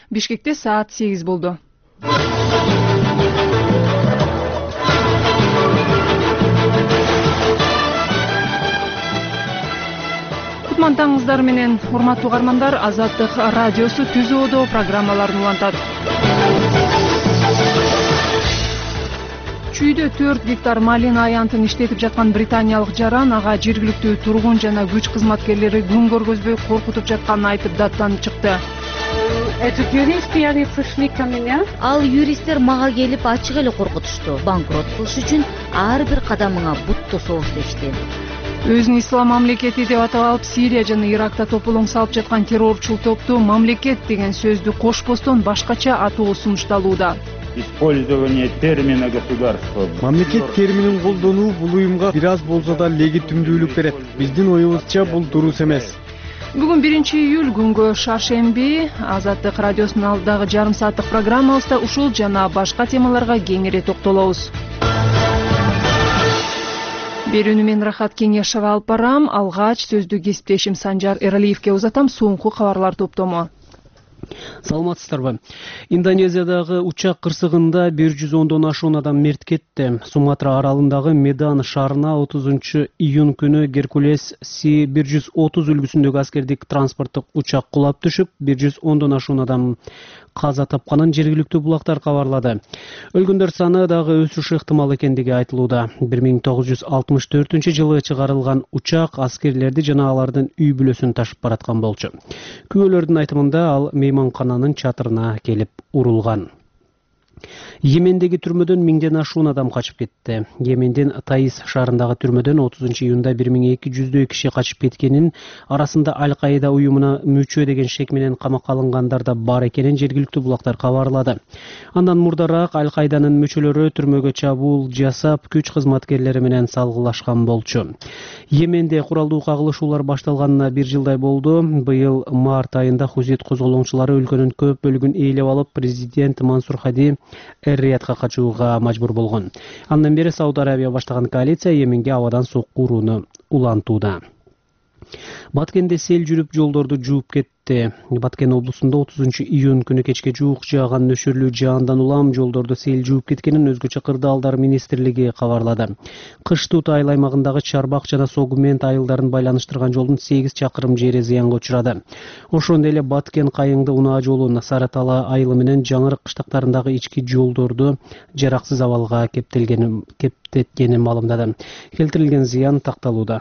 Бишкекте саат 8 болду. Кутмантаңыздар менен, урматтуу угармандар, Азаттык радиосу түзүүдө программаларын улантат. Чүйдө 4 гектар малина аянтын иштетип жаткан британиялык жаран ага жергиликтүү тургун жана күч кызматкерлери күн көргөзбөй коркутуп жатканын айтып даттанып чыкты. Ал юристтер мага келип ачык эле коркутушту. Банкрот кылыш үчүн ар бир кадамыңа бутты согуш дешти. Өзүн ислам мамлекети деп атап алып, Сирия жана Иракта тополоң салып жаткан террорчул топту мамлекет деген сөздү кошпостон башкача атоо сунушталууда. Использование термина государства. Мамлекет терминин колдонуу бул уюмга бир аз болсо да легитимдүүлүк берет. Биздин оюбузча бул дурус эмес. Бүгүн 1-июль күнгө шаршемби Азаттык радиосунун алдагы жарым сааттык программабызда ушул жана башка темаларга кеңири токтолобуз. Берүүнү мен Рахат Кеңешова алып барам. Алгач сөздү кесиптешим Санжар Эралиевке узатам. Соңку кабарлар топтому. Саламатсыздарбы? Индонезиядагы учак кырсыгында 110дон ашуун адам мерт кетти. Суматра аралындагы Медан шаарына 30-июнь күнү Геркулес Си-130 үлгүсүндөгү аскердик транспорттук учак кулап түшүп, 110дон ашуун адам каза тапканын жергиликтүү булактар кабарлады. Өлгөндөр саны дагы өсүшү ыктымал экендиги айтылууда. 1964-жылы чыгарылган учак аскерлерди жана алардын үй бүлөсүн ташып бараткан болчу. Күбөлөрдүн айтымында ал мейманкананын чатырына келип урулган. Йемендеги түрмөдөн 1000ден ашуун адам качып кетти. Йемендин Таис шаарындагы түрмөдөн 30-июнда 1200 киши качып кеткенин, арасында Аль-Каида уюмуна мүчө деген шек менен камакка алынгандар да бар экенин жергиликтүү булактар кабарлады. Андан мурдараак Аль-Каиданын мүчөлөрү түрмөгө чабуул жасап, күч кызматкерлери менен салгылашкан болчу. Йеменде куралдуу кагылышуулар башталганына 1 жылдай болду. Быйыл март айында Хусит козголоңчулары өлкөнүн көп бөлүгүн ээлеп алып, президент Мансур Хади Эр-Риядка качууга мажбур болгон. Андан бери Сауд Арабия баштаган коалиция Йеменге абадан сокку урууну улантууда. Баткенде сел жүрүп жолдорду жууп кетти. Баткен облусунда 30-июнь күнү кечке жуук жааган нөшөрлүү жаандан улам жолдорду сел жууп кеткенин өзгөчө кырдаалдар министрлиги кабарлады. Кыш туут айыл аймагындагы Чарбак жана Согумент айылдарын байланыштырган жолдун 8 чакырым жери зыянга учурады. Ошондой эле Баткен Кайыңды унаа жолун Сарытала айылы менен Жаңырык кыштактарындагы ички жолдорду жараксыз абалга кептеткени маалымдады. Келтирилген зыян такталууда.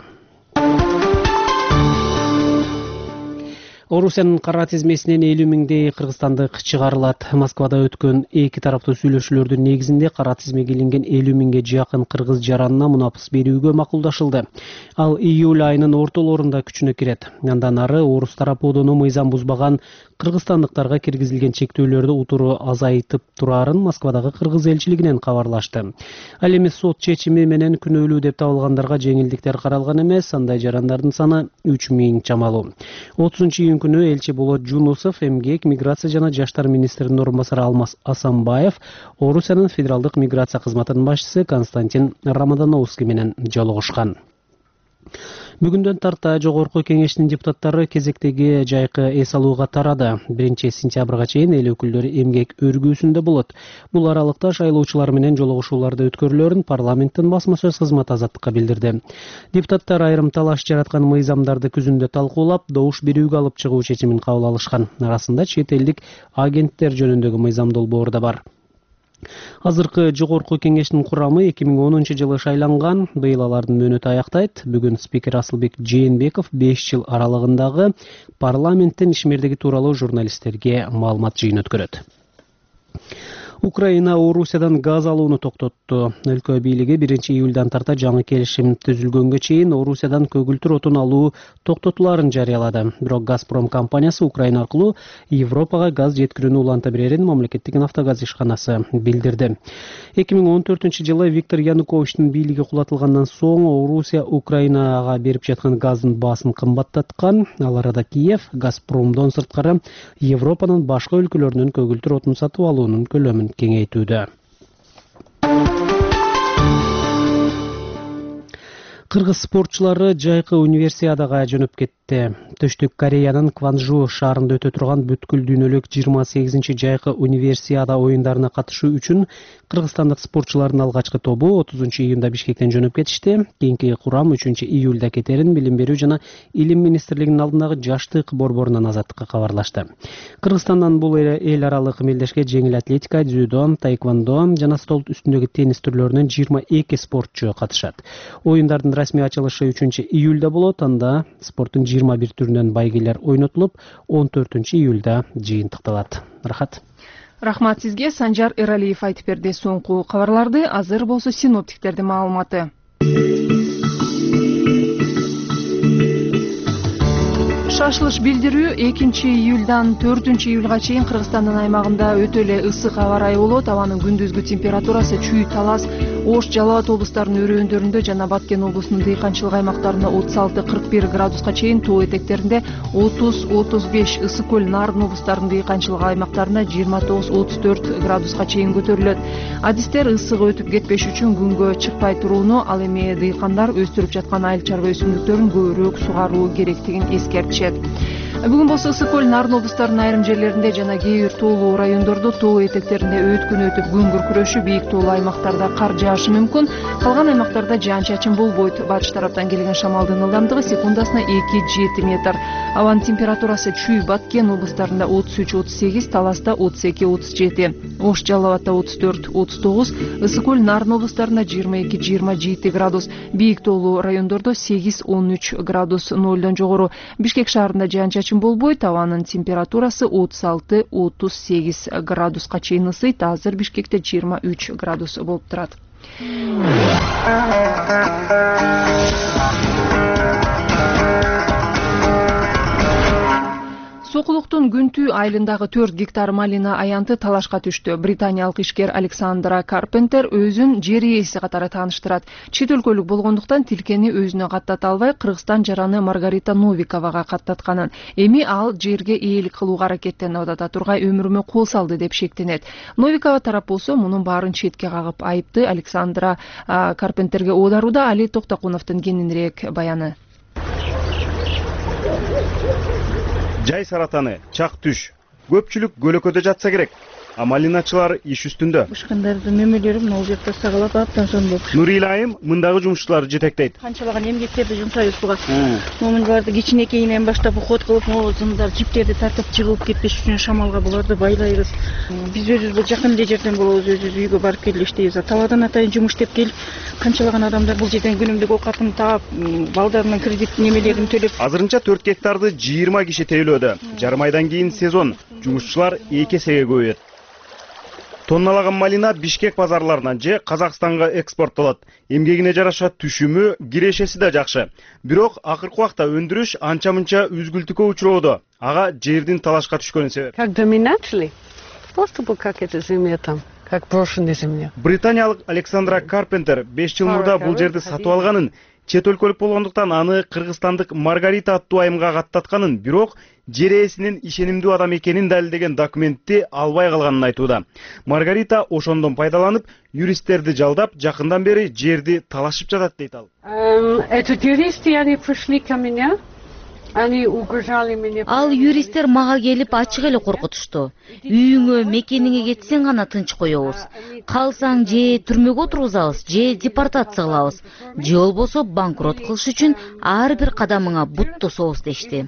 Орусиянын кара тизмесинен 50 миңдей кыргызстандык чыгарылат. Москвада өткөн эки тараптуу сүйлөшүүлөрдүн негизинде кара тизмеге илинген 50 миңге жакын кыргыз жаранына мунапыс берүүгө макулдашылды. Ал июль айынын ортолорунда күчүнө кирет. Андан ары орус тарапы мыйзам бузбаган кыргызстандыктарга киргизилген чектөөлөрдү утуру азайтып турарын Москвадагы кыргыз элчилигинен кабарлашты. Ал эми сот чечими менен күнөөлүү деп табылгандарга жеңилдиктер каралган эмес, андай жарандардын саны 3000 чамалуу. 30-июнь күнү элчи Болот Жунусов, эмгек, миграция жана жаштар министринин орун басары Алмаз Асанбаев, Орусиянын федералдык миграция кызматынын башчысы Константин Рамадановский менен жолугушкан. Бүгүндөн тарта Жогорку Кеңештин депутаттары кезектеги жайкы эс алууга тарады. 1-сентябрга чейин эл өкүлдөрү эмгек өргүүсүндө болот. Бул аралыкта шайлоочулар менен жолугушууларды өткөрүлөрүн парламенттин басма сөз кызматы Азаттыкка билдирди. Депутаттар айрым талаш жараткан мыйзамдарды күзүндө талкуулап, добуш берүүгө алып чыгуу чечимин кабыл алышкан. Арасында чет элдик агенттер жөнүндөгү мыйзам долбоору да бар. Азыркы Жогорку Кеңештин курамы 2010-жылы шайланган. Быйыл алардын мөөнөтү аяктайт. Бүгүн спикер Асылбек Жээнбеков 5 жыл аралыгындагы парламенттин ишмердиги тууралуу журналисттерге маалымат жыйын өткөрөт. Украина Орусиядан газ алууну токтотту. Өлкө бийлиги 1-июлдан тарта жаңы келишим түзүлгөнгө чейин Орусиядан көгүлтүр отун алуу токтотуларын жарыялады. Бирок Газпром компаниясы Украина аркылуу Европага газ жеткирүүнү уланта берерин мамлекеттик нафтогаз ишканасы билдирди. 2014-жылы Виктор Януковичтин бийлиги кулатылгандан соң Орусия Украинага берип жаткан газдын баасын кымбаттаткан. Ал арада Киев Газпромдон сырткары Европанын башка өлкөлөрүнөн көгүлтүр отун сатып алуунун көлөмүн кеңейтүүдө. Кыргыз спортчулары жайкы универсиадага жөнөп кетти. кетти. Түштүк Кореянын Кванжу шаарында өтө турган бүткүл дүйнөлүк 28-жайкы универсиада оюндарына катышуу үчүн кыргызстандык спортчулардын алгачкы тобу 30-июнда Бишкектен жөнөп кетишти. Кийинки курам 3-июлда кетерин Билим берүү жана Илим министрлигинин алдындагы жаштык борборунан Азаттыкка кабарлашты. Кыргызстандан бул эл аралык мелдешке жеңил атлетика, дзюдо, таэквондо жана стол үстүндөгү теннис түрлөрүнөн 22 спортчу катышат. Оюндардын расмий ачылышы 3-июлда болот. Анда спорттун 21 түрүнөн байгелер ойнотулуп, 14-июлда жыйынтыкталат. Рахат. Рахмат сизге. Санжар Эралиев айтып берди соңку кабарларды. Азыр болсо синоптиктердин маалыматы. Шашылыш билдирүү 2-июлдан 4-июлга чейин Кыргызстандын аймагында өтө эле ысык аба ырайы болот. Абанын күндүзгү температурасы Чүй, Талас, Ош, Жалал ат облустарынын өрөөндөрүндө жана Баткен облусунун дыйканчылык аймактарында 36-41 градуска чейин, тоо этектеринде 30-35, Ысык көл, Нарын облустарынын дыйканчылык аймактарында 29-34 градуска чейин көтөрүлөт. Адистер ысык өтүп кетпеш үчүн күнгө чыкпай турууну, ал эми дыйкандар өстүрүп жаткан айыл чарба өсүмдүктөрүн көбүрөөк сугаруу керектигин эскертишет. Бүгүн болсо Ысык көл, Нарын облустарынын айрым жерлеринде жана кээ бир тоолуу райондордо тоо этектеринде өткүн өтүп күн күркүрөшү, бийик тоолуу аймактарда кар жаашы мүмкүн. Калган аймактарда жаан-чачын болбойт. Батыш тараптан келген шамалдын ылдамдыгы секундасына 2-7 метр. Абанын температурасы Чүй, Баткен облустарында 33-38, Таласта 32-37, Ош, Жалал атта 34-39, Ысык көл, Нарын облустарында 22-27 градус, бийик тоолуу райондордо 8-13 градус нолдон жогору. Бишкек шаарында жаан-чачын болбойт. Абанын температурасы 36-38 градуска чейин ысыйт. Азыр Бишкекте 23 градус болуп турат. Сокулуктун Күнтүү айылындагы 4 гектар малина аянты талашка түштү. Британиялык ишкер Александра Карпентер өзүн жер ээси катары тааныштырат. Чет өлкөлүк болгондуктан тилкени өзүнө каттата албай, Кыргызстан жараны Маргарита Новиковага каттатканын. Эми ал жерге ээлик кылууга аракеттенип атат, тургай өмүрүмө кол салды деп шектенет. Новикова тарап болсо мунун баарын четке кагып айыпты. Александра Карпентерге оодарууда. Али Токтокуновдун кененирээк баяны. Жай саратаны, чак түш. Көпчүлүк көлөкөдө жатса керек. А малиначылар иш үстүндө. Ушкандардын мөмөлөрү мына бул жерде сагалап аптан соң болуп. Нурила айым мындагы жумушчуларды жетектейт. Канчалаган эмгектерди жумшайбыз буга. Момун барды кичинекейинен баштап уход кылып, могузундар жиптерди тартып жыгылып кетпеш үчүн шамалга буларды байлайбыз. Биз өзүбүз бул жакын эле жерден болобуз, өзүбүз үйгө барып келип иштейбиз. Талаадан атайын жумуш иштеп келип, канчалаган адамдар бул жерден күнүмдүк оокатын таап, балдарынын кредит немелерин төлөп. Азырынча 4 гектарды 20 киши тейлөөдө. Жарым айдан кийин сезон. Жумушчулар 2 эсеге көбөйөт. Тонналаган малина Бишкек базарларынан же Казакстанга экспорттолот. Эмгегине жараша түшүмү, кирешеси да жакшы. Бирок акыркы убакта өндүрүш анча-мынча үзгүлтүккө учуроодо. Ага жердин талашка түшкөнү себеп. Как доминатли? Просто как эта земля там, как брошенная земля. Британиялык Александра Карпентер 5 жыл мурда бул жерди сатып алганын, чет өлкөлүк болгондуктан аны кыргызстандык Маргарита аттуу айымга каттатканын, бирок жер ээсинин ишенимдүү адам экенин далилдеген документти албай калганын айтууда. Маргарита ошондон пайдаланып, юристтерди жалдап, жакындан бери жерди талашып жатат дейт ал. Этот юристы, они пришли ко меня. Ал юристтер мага келип ачык эле коркутушту. Үйүңө, мекениңе кетсең гана тынч коебуз. Калсаң же түрмөгө отургузабыз, же депортация кылабыз, же болбосо банкрот кылыш үчүн ар бир кадамыңа бут тособуз дешти.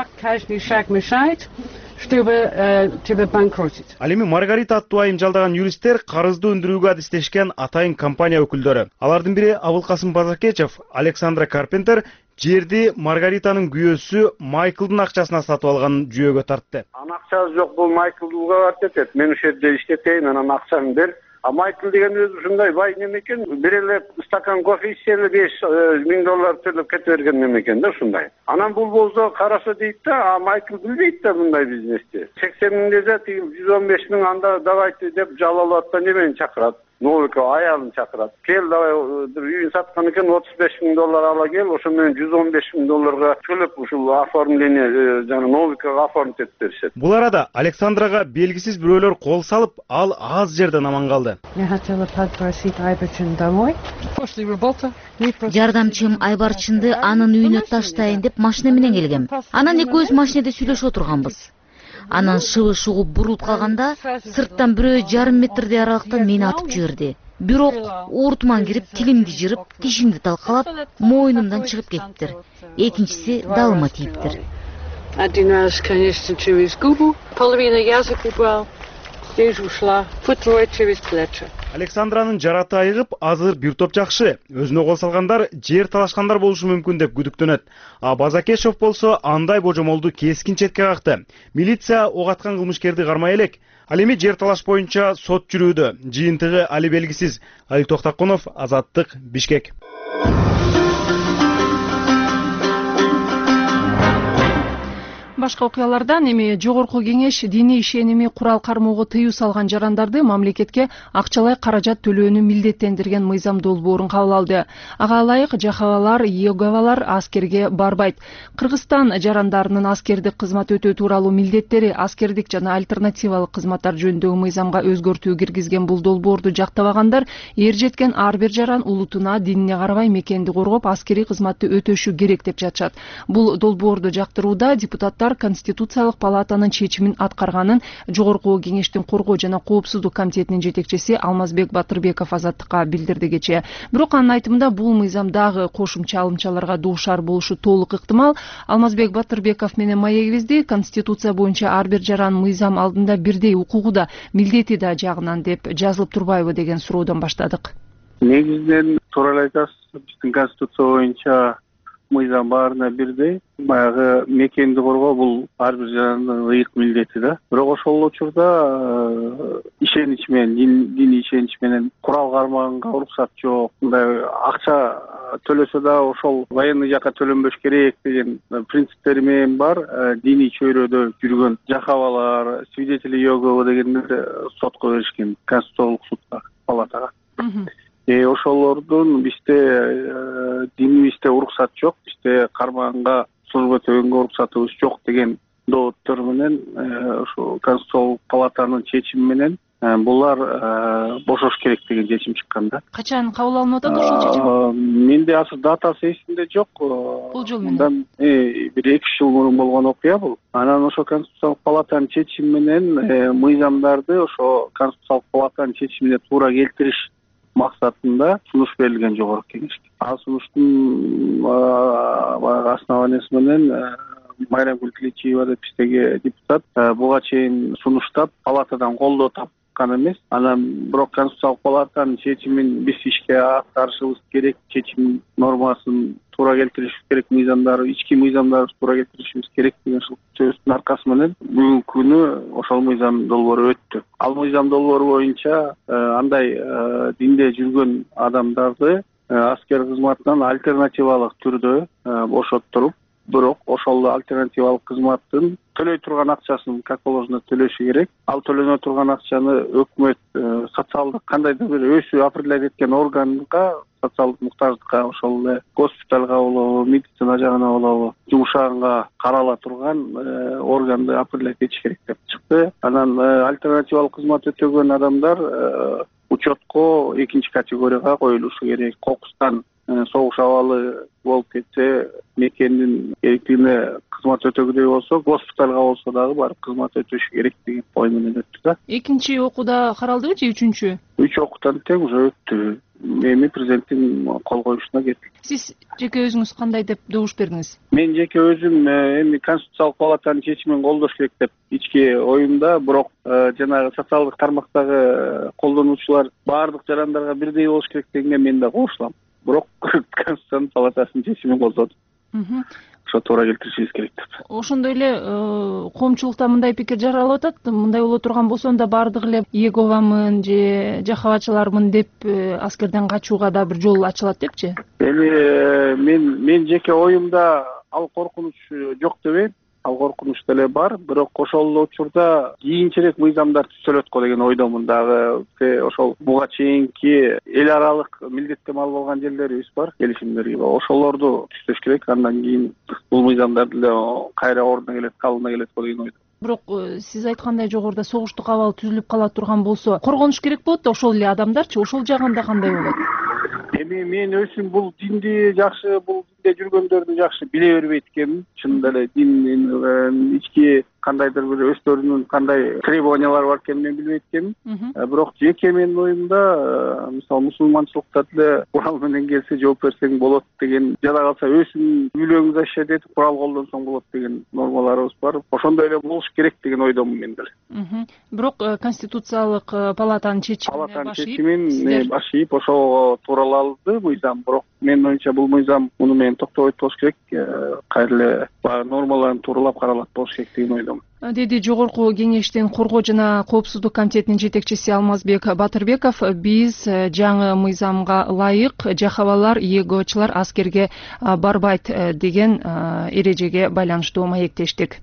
Ал эми Маргарита аттуу айым жалдаган юристтер карызды өндүрүүгө адистешкен атайын компания өкүлдөрү. Алардын бири Абылкасым Базакечев, Александра Карпентер жерди Маргаританын күйөөсү Майклдын акчасына сатып алганын жүйөгө тартты. Акчасы жок, бул Майклга барып кетет. Мен ошол жерде иштетейин, анан акчаны бер. А Майкл деген өзү ушундай бай немекен, бир эле стакан кофе ичсе эле $5,000 төлөп кете берген немекен да ушундай. Анан бул болсо караса дейт да, а Майкл билбейт да мындай бизнести. 80 000 десе, 115 000 анда давайте деп Жалал аттан немени чакырат. Новиков аялын чакырат. Кел давай бир үйүн саткан экен, $35,000 ала кел, ошо менен $115,000 төлөп ушул оформление жана Новиков оформить этип беришет. Бул арада Александрага белгисиз бирөөлөр кол салып, ал аз жерден аман калды. Жардамчым Айбарчынды анын үйүнө таштайын деп машина менен келгем. Анан экөөбүз машинеде сүйлөшүп отурганбыз. Анан шыбы шугуп бурулуп калганда сырттан бирөө жарым метрдей аралыктан мени атып жиберди. Бирок ууртуман кирип, тилимди жырып, тишимди талкалап, мойнумдан чыгып кетиптир. Экинчиси далыма тийиптир. Александранын жараты айыгып, азыр бир топ жакшы. Өзүнө кол салгандар жер талашкандар болушу мүмкүн деп күдүктөнөт. А Базакешов болсо андай божомолду кескин четке какты. Милиция ок аткан кылмышкерди кармай элек. Ал эми жер талаш боюнча сот жүрүүдө. Жыйынтыгы али белгисиз. Алик Токтакунов, Азаттык, Бишкек. Башка окуялардан эми жогорку кеңеш диний ишеними курал кармоого тыюу салган жарандарды мамлекетке акчалай каражат төлөөнү милдеттендирген мыйзам долбоорун кабыл алды. Ага ылайык жахабалар, иеговалар аскерге барбайт. Кыргызстан жарандарынын аскердик кызмат өтөө тууралуу милдеттери, аскердик жана альтернативалык кызматтар жөнүндөгү мыйзамга өзгөртүү киргизген бул долбоорду жактабагандар эр жеткен ар бир жаран улутуна, динине карабай мекенди коргоп, аскерий кызматты өтөшү керек деп жатышат. Бул долбоорду жактырууда депутаттар Конституциялык палатанын чечимин аткарганын Жогорку кеңештин коргоо жана коопсуздук комитетинин жетекчиси Алмазбек Батырбеков Азаттыкка билдирди кечээ. Бирок анын айтымында бул мыйзам дагы кошумча алымчаларга дуушар болушу толук ыктымал. Алмазбек Батырбеков менен маегибизди Конституция боюнча ар бир жаран мыйзам алдында бирдей укугу да, милдети да жагынан деп жазылып турбайбы деген суроодон баштадык. Негизинен туура эле айтасыз, биздин Конституция боюнча мыйзам баарына бирдей. Баягы мекенди коргоо бул ар бир жарандын ыйык милдети да. Бирок ошол учурда ишенич менен, диний ишенич менен курал кармаганга уруксат жок. Мындай акча төлөсө да ошол военный жакка төлөнбөш керек деген принциптери менен бар. Диний чөйрөдө жүргөн жахабалар, свидетели Иегово дегендер сотко беришкен, Конституциялык судка, палатага. Ошолордун бизде динибизде уруксат жок, бизде кармаганга служба өтөгөнгө уруксатыбыз жок деген доводдор менен ошо Конституциялык палатанын чечими менен булар бошош керек деген чечим чыккан да. Качан кабыл алынып атат ошол чечим? Менде азыр датасы эсимде жок. Бул жол менен бир 2 жыл мурун болгон окуя бул. Анан ошо Конституциялык палатанын чечими менен мыйзамдарды ошо Конституциялык палатанын чечимине туура келтириш максатында сунуш берилген жогорку кеңешке. Ал сунуштун основаниясы менен Майрам Гүлтиличиева деп биздеги депутат буга чейин сунуштап палатадан колдоо тапкан эмес. Анан бирок Конституциялык палатанын чечимин биз ишке аткарышыбыз керек, чечим нормасын туура келтиришибиз керек, мыйзамдарды, ички мыйзамдарды туура келтиришибиз керек деген сөздүн аркасы менен бүгүнкү күнү ошол мыйзам долбоору өттү. Ал мыйзам долбоору боюнча андай динде жүргөн адамдарды аскер кызматынан альтернативалык түрдө бошоттуруп, бирок ошол альтернативалык кызматтын төлөй турган акчасын как положено төлөшү керек. Ал төлөнө турган акчаны өкмөт социалдык кандайдыр бир өзү определять эткен органга, социалдык муктаждыкка, ошол эле госпиталга болобу, медицина жагына болобу, жумшаганга карала турган органды определять этиш керек деп чыкты. Анан альтернативалык кызмат өтөгөн адамдар учетко экинчи категорияга коюлушу керек. Кокустан согуш абалы болуп кетсе, мекендин керектигине кызмат өтөгүдөй болсо, госпиталга болсо дагы барып кызмат өтөшү керек деген ой менен өттү да. Экинчи окууда каралдыбы же үчүнчү? 3 окуудан тең уже өттү. Эми президенттин кол коюшуна кетти. Сиз жеке өзүңүз кандай деп добуш бердиңиз? Мен жеке өзүм эми Конституциялык палатанын чечимин колдош керек деп ички оюмда, бирок жанагы социалдык тармактагы колдонуучулар баардык жарандарга бирдей болуш керек дегенге мен да кошулам. Бирок Конституциянын палатасынын чечимин колдодум. Ошо туура келтиришибиз керек деп. Ошондой эле коомчулукта мындай пикир жаралып атат. Мындай боло турган болсо да баардык эле Иеговамын же жахабачылармын деп аскерден качууга да бир жол ачылат депчи? Эми мен жеке оюмда ал коркунуч жок деп ал коркунуч деле бар, бирок ошол эле учурда кийинчерээк мыйзамдар түзөлөт го деген ойдомун. Дагы ошол буга чейинки эл аралык милдеттенме алып алган жерлерибиз бар, келишимдерге. Ошолорду түзөш керек, андан кийин бул мыйзамдар деле кайра ордуна келет, калыбына келет го деген ойдомун. Бирок сиз айткандай жогоруда согуштук абал түзүлүп кала турган болсо, коргонуш керек болот да ошол эле адамдарчы, ошол жагында кандай болот? Эми мен өзүм бул динди жакшы, бул динде жүргөндөрдү жакшы биле бербейт экенмин. Чынында эле дин ички кандайдыр бир өздөрүнүн кандай требованиялары бар экенин мен билбейт экенмин. Бирок жеке менин оюмда, мисалы мусулманчылыкта деле курал менен келсе жооп берсең болот деген, жада калса өзүң үйлөрүңдү защищать этип курал колдонсоң болот деген нормаларыбыз бар. Ошондой эле болуш керек деген ойдомун мен деле. Бирок конституциялык палатанын чечимин баш ийип ошого тууралалды мыйзам. Бирок менин оюмча бул мыйзам муну менен токтобойт болуш керек. Кайра эле нормаларын тууралап каралат болуш керек деген ойдомун. Деди жогорку кеңештин коргоо жана коопсуздук комитетинин жетекчиси Алмазбек Батырбеков. Биз жаңы мыйзамга ылайык жахабалар, егочулар аскерге барбайт деген эрежеге байланыштуу маектештик.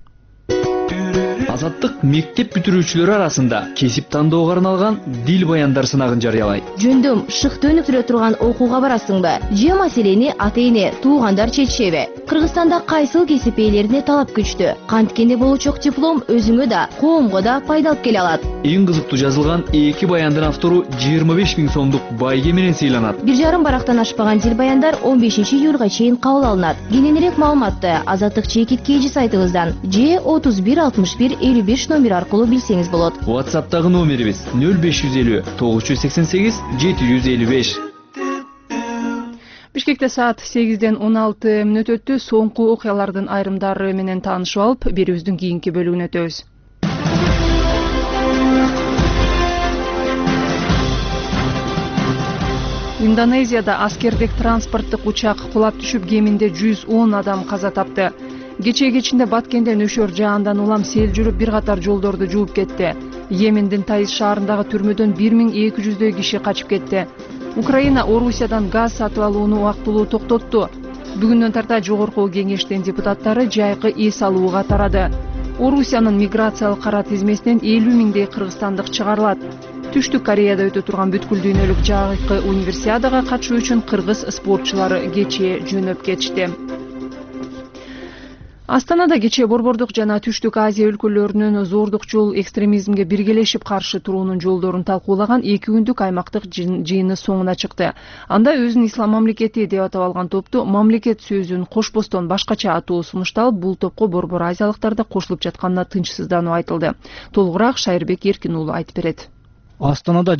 Азаттык мектеп бүтүрүүчүлөрү арасында кесип тандоого арналган дил баяндар сынагын жарыялайт. Жөндөм шыкты өнүктүрө турган окууга барасыңбы? Же маселени ата-эне, туугандар чечишеби? Кыргызстанда кайсыл кесип ээлерине талап күчтүү. Канткенде болучок диплом өзүңө да, коомго да пайда алып келе алат. Эң кызыктуу жазылган 2 баяндын автору 25 000 сомдук байге менен сыйланат. 1,5 барактан ашпаган дил баяндар 15 июлга чейин кабыл алынат. Кененирээк маалыматты Азаттык чекит KG сайтыбыздан же 31 61 55 номер аркылуу билсеңиз болот. WhatsApp'тагы номерибиз 0550 988 755. Бишкекте саат 8-ден 16 мүнөт өттү. Соңку окуялардын айрымдары менен таанышып алып, берүүбүздүн кийинки бөлүгүнө өтөбүз. Индонезияда аскердик транспорттук учак кулап түшүп, кеминде 110 адам каза тапты. Кечээ кечинде Баткенде нөшөр жаандан улам сел жүрүп, бир катар жолдорду жууп кетти. Йемендин Таиз шаарындагы түрмөдөн 1200дөй киши качып кетти. Украина Орусиядан газ сатып алууну убактылуу токтотту. Бүгүндөн тарта жогорку кеңештин депутаттары жайкы эс алууга тарады. Орусиянын миграциялык кара тизмесинен 50 000 кыргызстандык чыгарылат. Түштүк Кореяда өтө турган бүткүл дүйнөлүк жайкы универсиадага катышуу үчүн кыргыз спортчулары кечээ жөнөп кетишти. Астанада кечээ Борбордук жана Түштүк Азия өлкөлөрүнүн зордукчул экстремизмге биргелешип каршы туруунун жолдорун талкуулаган 2 күндүк аймактык жыйыны соңуна чыкты. Анда өзүн ислам мамлекети деп атап алган топту мамлекет сөзүн кошпостон башкача атоо сунушталып, бул топко борбор азиялыктар да кошулуп жатканына тынчсыздануу айтылды. Толугураак Шайырбек Эркин уулу айтып берет. Астанада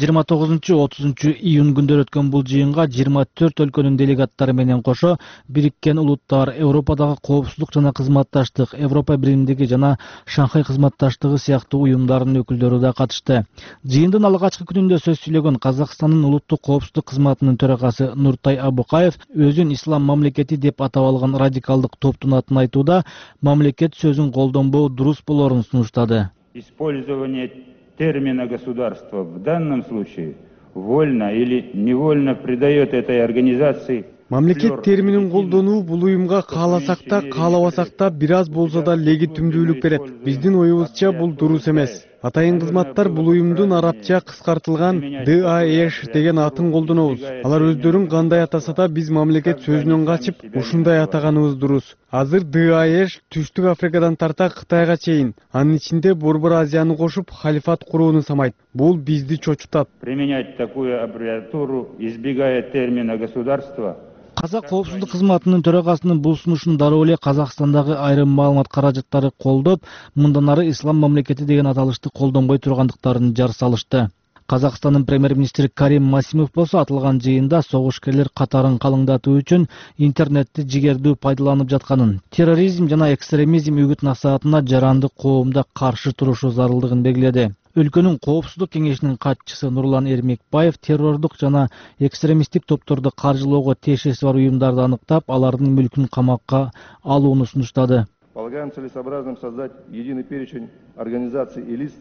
29-30 июнь күндөрү өткөн бул жыйынга 24 өлкөнүн делегаттары менен кошо Бириккен Улуттар, Европадагы коопсуздук жана кызматташтык, Европа биримдиги жана Шанхай кызматташтыгы сыяктуу уюмдардын өкүлдөрү да катышты. Жыйындын алгачкы күнүндө сөз сүйлөгөн Казакстандын улуттук коопсуздук кызматынын төрагасы Нуртай Абукаев өзүн ислам мамлекети деп атап алган радикалдык топтун атын айтууда мамлекет сөзүн колдонбоо дурус болорун сунуштады. Использование термина государства в данном случае вольно или невольно придает этой организации. Мамлекет терминин колдонуу бул уюмга кааласак да, каалабасак да бир аз болсо да легитимдүүлүк берет. Биздин оюбузча бул дурус эмес. Атайын кызматтар бул уюмдун арабча кыскартылган ДАЭШ деген атын колдонобуз. Алар өздөрүн кандай атаса да биз мамлекет сөзүнөн качып, ушундай атаганыбыз дурус. Азыр ДАЭШ Түштүк Африкадан тарта Кытайга чейин, анын ичинде Борбор Азияны кошуп халифат курууну самайт. Бул бизди чочутат. Применять такую аббревиатуру, избегая термина государства. Казак коопсуздук кызматынын төрагасынын бул сунушун дароо эле Казакстандагы айрым маалымат каражаттары колдоп, мындан ары ислам мамлекети деген аталышты колдонбой тургандыктарын жар салышты. Казакстандын премьер-министри Карим Масимов болсо атылган жыйында согушкерлер катарын калыңдатуу үчүн интернетти жигердүү пайдаланып жатканын, терроризм жана экстремизм үгүт насаатына жарандык коомдо каршы турушу зарылдыгын белгиледи. Өлкөнүн коопсуздук кеңешинин катчысы Нурлан Эрмекбаев террордук жана экстремисттик топторду каржылоого тиешеси бар уюмдарды аныктап, алардын мүлкүн камакка алууну сунуштады. Полагаем целесообразным создать единый перечень организаций и лист,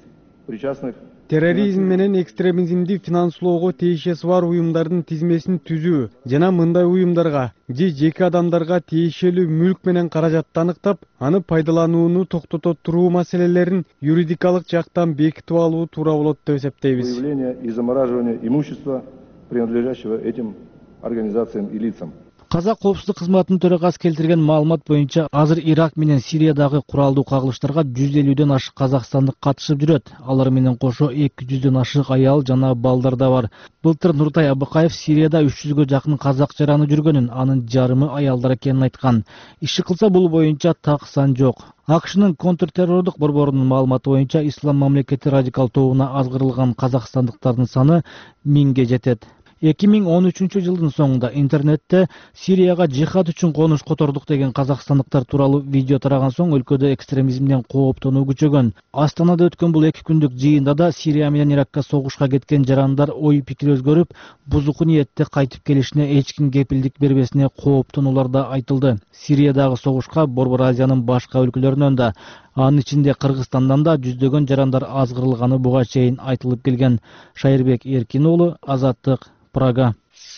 причастных терроризм менен экстремизмди финанслоого тиешеси бар уюмдардын тизмесин түзүү жана мындай уюмдарга же жеке адамдарга тиешелүү мүлк менен каражатты аныктап, аны пайдаланууну токтото туруу маселелерин юридикалык жактан бекитип алуу туура болот деп эсептейбиз. выявления и замораживания имущества, принадлежащего этим организациям и лицам. Казак коопсуздук кызматынын төрагасы келтирген маалымат боюнча азыр Ирак менен Сириядагы куралдуу кагылыштарга 150ден ашык казакстандык катышып жүрөт. Алар менен кошо 200ден ашык аял жана балдар да бар. Былтыр Нуртай Абыкаев Сирияда 300гө жакын казак жараны жүргөнүн, анын жарымы аялдар экенин айткан. Иши кылса бул боюнча так сан жок. АКШнын контртеррордук борборунун маалыматы боюнча Ислам мамлекети радикал тобуна азгырылган казакстандыктардын саны 1000ге жетет. 2013 жылдын соңунда интернетте Сирияга жихад үчүн конуш котордук деген казакстандыктар тууралуу видео тараган соң өлкөдө экстремизмден кооптонуу күчөгөн. Астанада өткөн бул 2 күндүк жыйында да Сирия менен Иракка согушка кеткен жарандар ой пикир өзгөрүп, бузуку ниетте кайтып келишине эч ким кепилдик бербесине кооптонулар да айтылды. Сириядагы согушка Борбор Азиянын башка өлкөлөрүнөн да, анын ичинде Кыргызстандан да жүздөгөн жарандар азгырылганы буга чейин айтылып келген. Шайырбек Эркин уулу, Азаттык, Прага.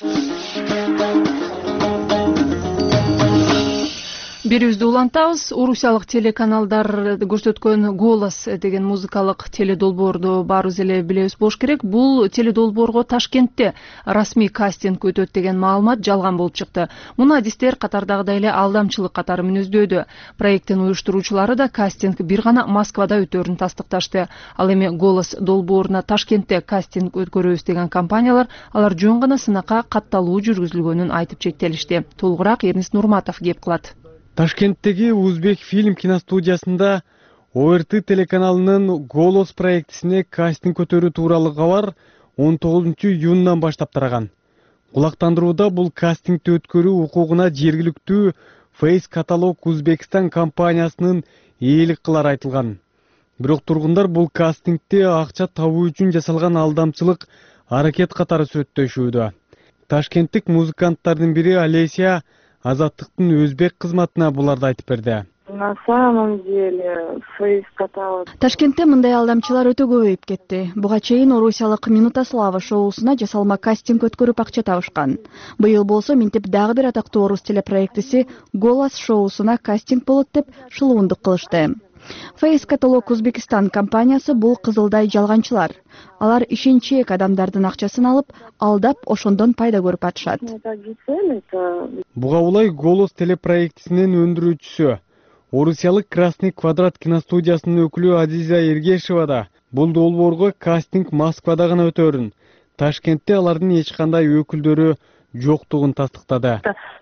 Берүүбүздү улантабыз. Орусиялык телеканалдар көрсөткөн «Голос» деген музыкалык теледолбоорду баарыбыз эле билебиз болуш керек. Бул теледолбоорго Ташкентте расмий кастинг өтөт деген маалымат жалган болуп чыкты. Муну адистер катардагыдай эле алдамчылык катары мүнөздөдү. Проекттин уюштуруучулары да кастинг бир гана Москвада өтөөрүн тастыкташты. Ал эми «Голос» долбооруна Ташкентте кастинг өткөрөбүз деген компаниялар алар жөн гана сынакка катталуу жүргүзүлгөнүн айтып чектелишти. Толугураак Эрнис Нурматов кеп кылат. Ташкенттеги Узбек фильм киностудиясында ОРТ телеканалынын «Голос» проектисине кастинг өтөрүү тууралуу кабар 19 июндан баштап тараган. Кулактандырууда бул кастингди өткөрүү укугуна жергиликтүү Face Каталог Узбекистан компаниясынын ээлик кылары айтылган. Бирок тургундар бул кастингди акча табуу үчүн жасалган алдамчылык аракет катары сүрөттөшүүдө. Ташкенттик музыканттардын бири Олеся Азаттыктын өзбек кызматына буларды айтып берди. На самом деле, Face Каталог. Ташкентте мындай алдамчылар өтө көбөйүп кетти. Буга чейин орусиялык Минута славы шоусуна жасалма кастинг өткөрүп акча табышкан. Быйыл болсо минтип дагы бир атактуу орус телепроектиси «Голос» шоусуна кастинг болот деп шылуундук кылышты. Face Каталог Узбекистан компаниясы бул кызылдай жалганчылар. Алар ишенчээк адамдардын акчасын алып, алдап, ошондон пайда көрүп атышат. Буга улай «Голос» телепроектисинин өндүрүүчүсү, орусиялык Красный квадрат киностудиясынын өкүлү Азиза Эргешева да бул долбоорго кастинг Москвада гана өтөөрүн, Ташкентте алардын эч кандай өкүлдөрү жоктугун тастыктады.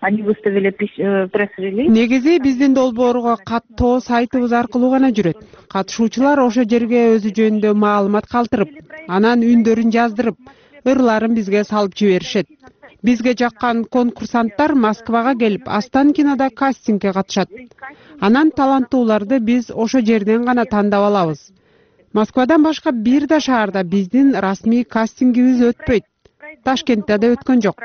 Негизи биздин долбоорго каттоо сайтыбыз аркылуу гана жүрөт. Катышуучулар ошо жерге өзү жөнүндө маалымат калтырып, анан үндөрүн жаздырып, ырларын бизге салып жиберишет. Бизге жаккан конкурсанттар Москвага келип, Астан кинода кастингге катышат. Анан таланттууларды биз ошо жерден гана тандап алабыз. Москвадан башка бир да шаарда биздин расмий кастингибиз өтпөйт. Ташкентте да өткөн жок.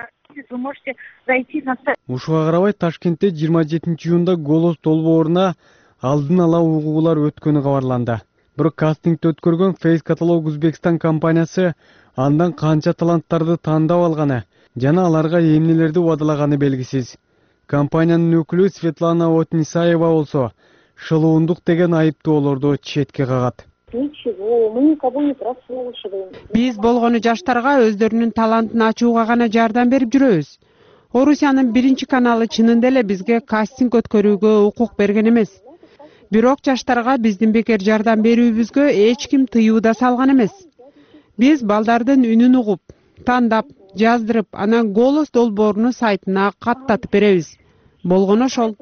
Ушуга карабай Ташкентте 27 июнда «Голос» долбооруна алдын ала угуулар өткөнү кабарланды. Бирок кастингди өткөргөн Face Каталог Узбекистан компаниясы андан канча таланттарды тандап алганы жана аларга эмнелерди убадалаганы белгисиз. Компаниянын өкүлү Светлана Отнисаева болсо шылуундук деген айыптоолорду четке кагат. Ничего, мы никого не прослушиваем. Биз болгону жаштарга өздөрүнүн талантын ачууга гана жардам берип жүрөбүз. Орусиянын биринчи каналы чынында эле бизге кастинг өткөрүүгө укук берген эмес. Бирок жаштарга биздин бекер жардам берүүбүзгө эч ким тыюу да салган эмес. Биз балдардын үнүн угуп, тандап, жаздырып, анан «Голос» долбоорунун сайтына каттатып беребиз. Болгону ошол.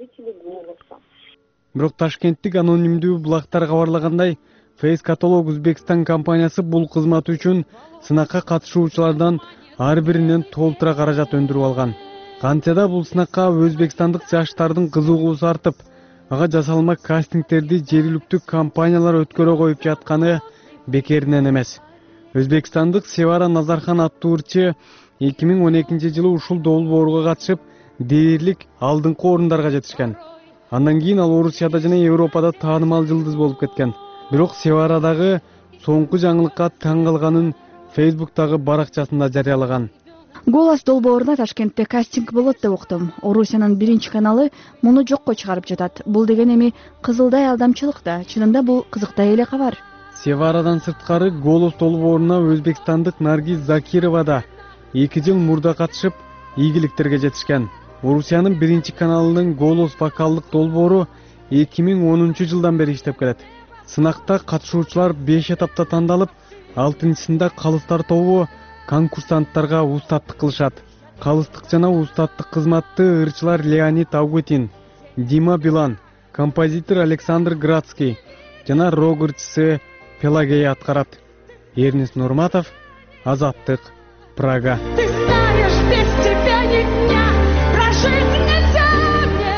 Бирок Ташкенттик анонимдүү булактар кабарлагандай, Face Каталог Узбекистан компаниясы бул кызмат үчүн сынакка катышуучулардан ар биринен толтура каражат өндүрүп алган. Кантсе да бул сынакка өзбекстандык жаштардын кызыгуусу артып, ага жасалма кастингтерди жергиликтүү компаниялар өткөрө коюп жатканы бекеринен эмес. Өзбекстандык Севара Назархан аттуу ырчы 2012 жылы ушул долбоорго катышып, дээрлик алдыңкы орундарга жетишкен. Андан кийин ал Орусияда жана Европада таанымал жылдыз болуп кеткен. Бирок Севарадагы соңку жаңылыкка таң калганын Facebook'тагы баракчасында жарыялаган. Голос долбооруна Ташкентте кастинг болот деп уктум. Орусиянын биринчи каналы муну жокко чыгарып жатат. Бул деген эми кызылдай алдамчылык да. Чынында бул кызыктай эле кабар. Севарадан сырткары Голос долбооруна өзбекстандык Наргиз Закирова да 2 жыл мурда катышып, ийгиликтерге жетишкен. Орусиянын биринчи каналынын Голос вокалдык долбоору 2010 жылдан бери иштеп келет. Сынакта катышуучулар 5 этапта тандалып, 6-сында калыстар тобу конкурсанттарга устаттык кылышат. Калыстык жана устаттык кызматты ырчылар Леонид Аугутин, Дима Билан, композитор Александр Градский жана рок ырчысы Пелагея аткарат. Эрнест Нурматов, Азаттык, Прага. Ты знаешь, без тебя ни дня прожить нельзя мне.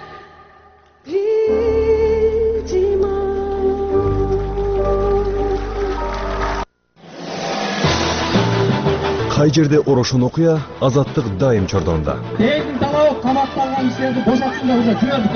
Видимо. Кай жерде орошун окуя, Азаттык дайым чордонда. Эки талабы камакталган кишилерди бошотсун деп уже жүрөдүк.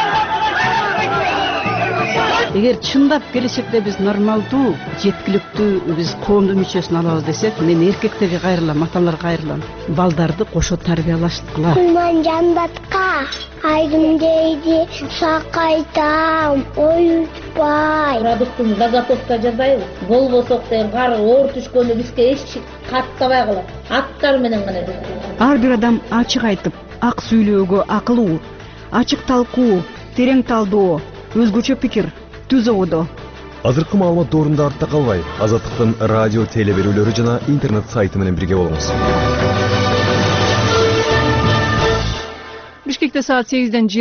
Эгер чындап келечекте биз нормалдуу, жеткиликтүү биз коомдун мүчөсүн алабыз десек, мен эркектерге кайрылам, аталарга кайрылам. Балдарды кошо тарбиялаштыкыла. Кулман жандатка айдым дейди, сакайтам, оютпай. Продуктун заготовка жасайбыз. Болбосок деген кар оор түшкөндө бизге эч каттабай калат. Аттар менен гана. Ар бир адам ачык айтып, ак сүйлөөгө акылуу, ачык талкуу, терең талдоо, өзгөчө пикир түзөдө. Азыркы маалымат доорунда артта калбай, Азаттыктын радио теле берүүлөрү жана интернет сайты менен бирге болуңуз. Бишкекте саат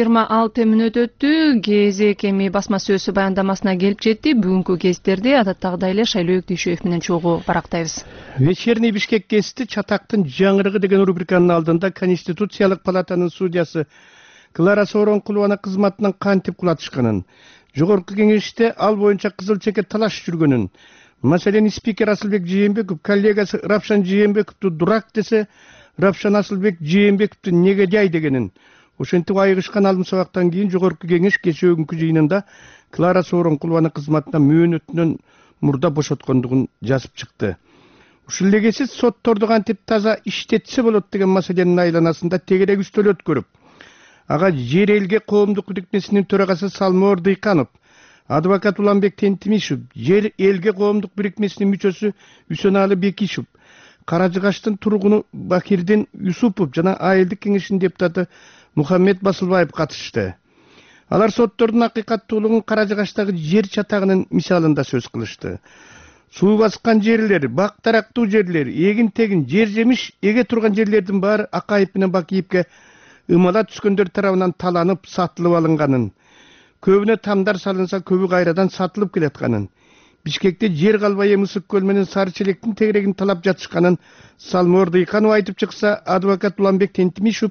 8:26 өттү. Кезек эми басма сөз баяндамасына келип жетти. Бүгүнкү кездерди адаттагыдай эле Шайлөөк Дүйшөев менен чогуу барактайбыз. Вечерний Бишкек кести чатактын жаңырыгы деген рубриканын алдында Конституциялык палатанын судьясы Клара Сооронкулованы кызматынан кантип кулатышканын, жогорку кеңеште ал боюнча кызыл чекет талаш жүргөнүн, маселен спикер Асылбек Жээнбеков коллегасы Рапшан Жээнбековду дурак десе, Рапшан Асылбек Жээнбековду негодяй дегенин, ошентип айыгышкан алым сабактан кийин жогорку кеңеш кечээкүнкү жыйынында Клара Сооронкулованы кызматынан мөөнөтүнөн мурда бошоткондугун жазып чыкты. Ушул эле кесип сотторду кантип таза иштетсе болот деген маселенин айланасында тегерек үстөл өткөрүп, ага жер элге коомдук бирикмесинин төрагасы Салмоор Дыйканов, адвокат Уланбек Тентимишев, жер элге коомдук бирикмесинин мүчөсү Үсөналы Бекишев, Каражыгаштын тургуну Бакирдин Юсупов жана айылдык кеңешинин депутаты Мухаммед Басылбаев катышты. Алар соттордун акыйкаттуулугун Каражыгаштагы жер чатагынын мисалында сөз кылышты. Суу баскан жерлер, бак тарактуу жерлер, эгин тегин жер жемиш эге турган жерлердин баары Акаев менен Бакиевке ымала түскөндөр тарабынан таланып, сатылып алынганын, көбүнө тамдар салынса көбү кайрадан сатылып келатканын, Бишкекте жер калбай Мысык көл менен Сары Челектин тегерегин талап жатышканын Салмоор Дыйканов айтып чыкса, адвокат Уланбек Тентимишев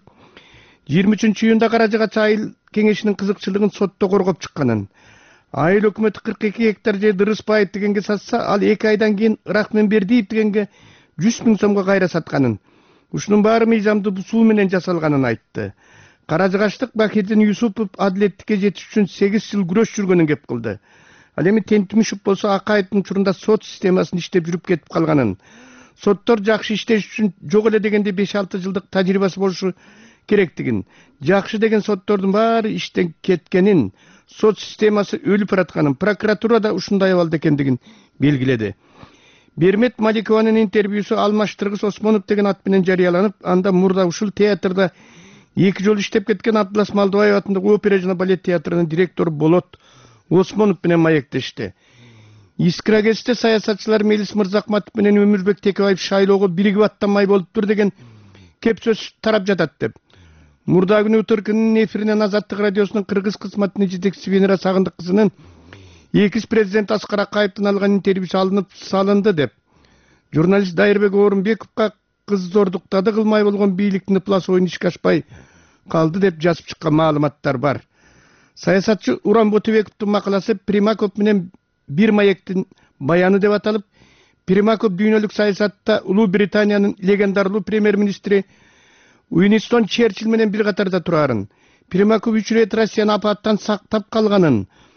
23-июнда Каражыгач айыл кеңешинин кызыкчылыгын сотто коргоп чыкканын, айыл өкмөтү 42 гектар жер Дырыспаев дегенге сатса, ал 2 айдан кийин Рахменбердиев дегенге 100 000 сомго кайра сатканын, ушунун баары мыйзамдуу суу менен жасалганын айтты. Каражыгаштык Бакирдин Юсупов адилеттикке жетиш үчүн 8 жыл күрөш жүргөнүн кеп кылды. Ал эми Тентимишев болсо Акаевдин учурунда сот системасын иштеп жүрүп кетип калганын, соттор жакшы иштеш үчүн жок эле дегенде 5-6 жылдык тажрыйбасы болушу керектигин, жакшы деген соттордун баары иштен кеткенин, сот системасы өлүп баратканын, прокуратура да ушундай абалда экендигин белгиледи. Бермет Маликованын интервьюсу Алмаштыргыс Осмонов деген ат менен жарыяланып, анда мурда ушул театрда 2 жыл иштеп кеткен Абдулас Малдыбаев атындагы опера жана балет театрынын директору Болот Осмонов менен маектешти. Искра кесте саясатчылар Мелис Мырзакматов менен Өмүрбек Текебаев шайлоого биригип аттанмай болуптур деген кеп сөз тарап жатат деп. Мурда күнү Түркүнүн эфиринен Азаттык радиосунун кыргыз кызматынын жетекчиси Венера Сагындык кызынын экис президент Аскар Акаевдин алган интервьюсу алынып салынды деп. Журналист Дайырбек Орунбековго кыз зордуктады кылмай болгон бийликтин ыплас оюн ишке ашпай калды деп жазып чыккан маалыматтар бар. Саясатчы Уран Ботубековдун макаласы Примаков менен бир маектин баяны деп аталып, Примаков дүйнөлүк саясатта Улуу Британиянын легендарлуу премьер-министри Уинстон Черчилль менен бир катарда турарын, Примаков 3 рет Россияны апаттан сактап калганын,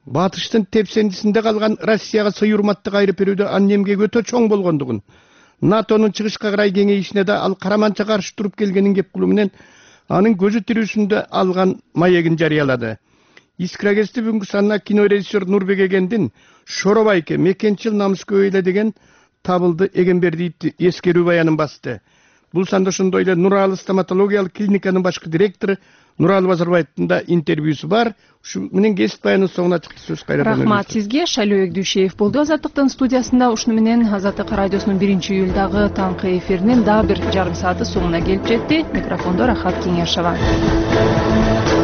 батыштын тепсендисинде калган Россияга сый урматты кайрып берүүдө анын эмгеги өтө чоң болгондугун, НАТОнун чыгышка карай кеңейишине да ал караманча каршы туруп келгенин кеп кылуу менен анын көзү тирүүсүндө алган маегин жарыялады. Искра кести бүгүнкү санына кинорежиссер Нурбек Эгендин Шоробайке мекенчил намыскө эле деген табылды Эгенберди эскерүү баянын басты. Бул санда ошондой эле Нуралы стоматологиялык клиниканын башкы директору Нуралы Базарбаевдин да интервьюсу бар. Ушу менен кесип баянын соңуна чыкты сөз кайрадан. Рахмат сизге. Шайлоо Эгдүүшеев болду Азаттыктын студиясында. Ушуну менен Азаттык радиосунун 1-июлдагы таңкы эфиринин дагы бир жарым сааты соңуна келип жетти. Микрофондо Рахат Кеңешова.